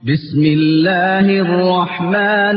بسم الله الرحمن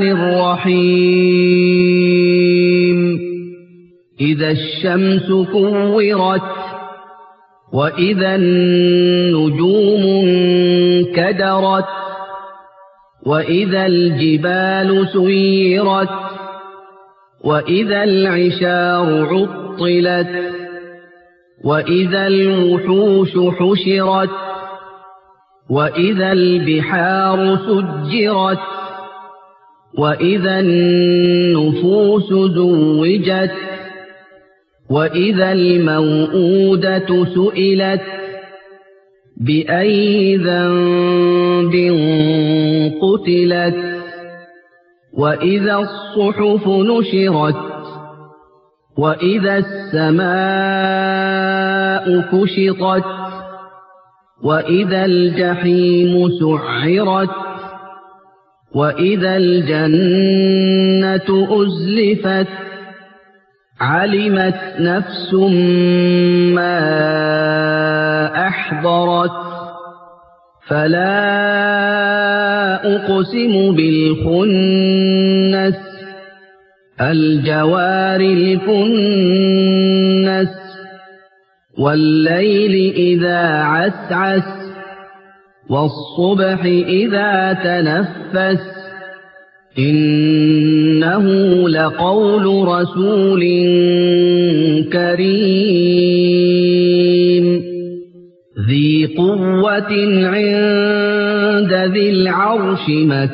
الرحيم إذا الشمس كورت وإذا النجوم انكدرت وإذا الجبال سيرت وإذا العشار عطلت وإذا الوحوش حشرت وإذا البحار سجرت وإذا النفوس زوجت وإذا الموءودة سئلت بأي ذنب قتلت وإذا الصحف نشرت وإذا السماء كشطت وإذا الجحيم سعرت وإذا الجنة أزلفت علمت نفس ما أحضرت فلا أقسم بالخنس الجوار الكنس والليل إذا عسعس والصبح إذا تنفس إنه لقول رسول كريم ذي قوة عند ذي العرش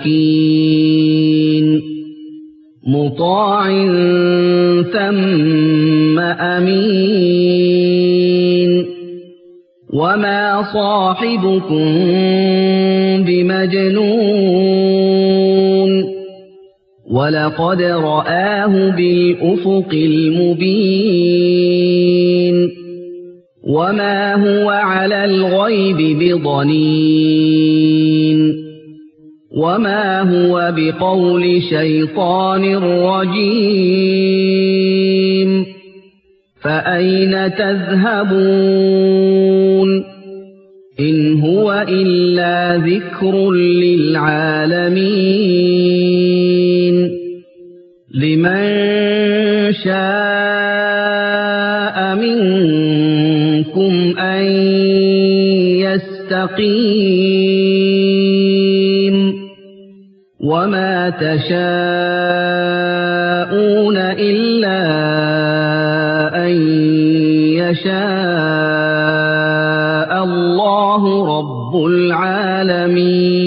مكين مطاع ثم أمين وما صاحبكم بمجنون ولقد رآه بالأفق المبين وما هو على الغيب بضنين وما هو بقول شيطان رجيم فأين تذهبون إن هو إلا ذكر للعالمين لمن شاء منكم أن يستقيم وما تشاءون إلا أن يشاء الله رب العالمين.